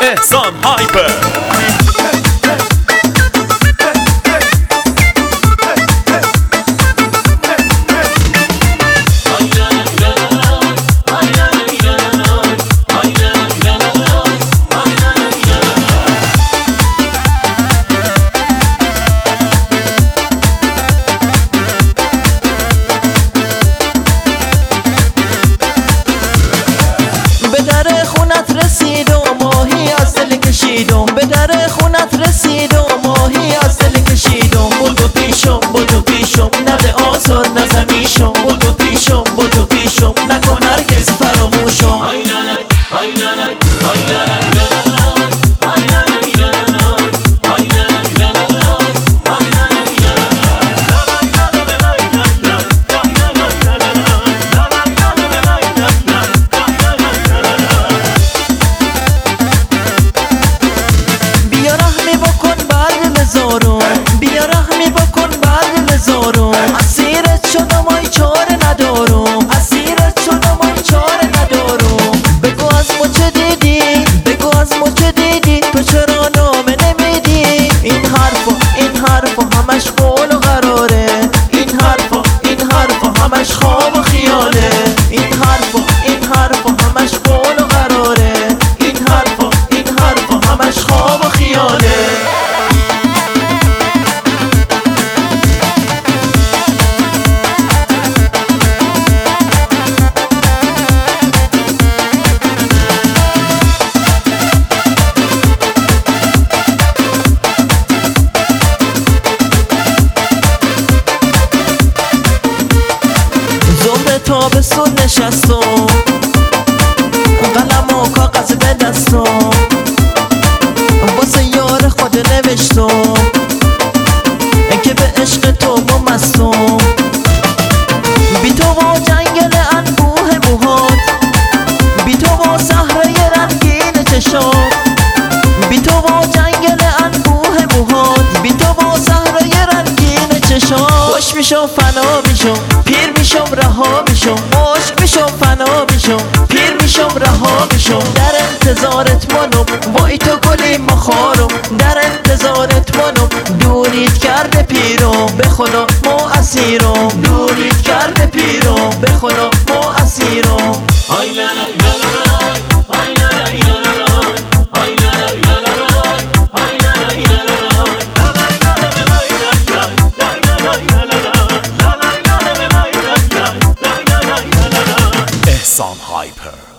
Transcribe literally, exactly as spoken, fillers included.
احسان هایپر. به در خونت رسید و ماهی از دل کشیدم. بودو پیشم بودو پیشم نده آزار نزمیشم. بودو پیشم بودو پیشم نکن هرگز فراموشم. بیا رحمی بکن بعد نزارم. اسیرت شدم ای چاره ندارم. اسیرت شدم ای چاره ندارم. بگو از ما چه دیدی، بگو از ما چه دیدی، تو چرا نامه نمیدی؟ این حرفا این حرفا همش قول و قراره. این حرفا این حرفا همش خواب و خیاله. این حرفا این حرفا همش قول و قراره. این حرفا این حرفا همش خواب و خیاله. تابستون نشستم، قلم و کاغذ به دستم، واسه یار خود نوشتم که به عشق تو مستم. بی تو و جنگل انبوه موهات، بی تو و صحرای رنگین چشات، بی تو و جنگل انبوه موهات، بی تو و صحرای رنگین چشات. خوش میشم فنا میشم پیر میشم رها میشم. عشق میشم فنا میشم پیر میشم رها میشم. در انتظارت منم وای تو گلی مخارم. در انتظارت منم دوریت کرده پیرم. به خدا ما اسیرم. دوریت کرده پیرم. به خدا ما اسیرم. احسان هایپر.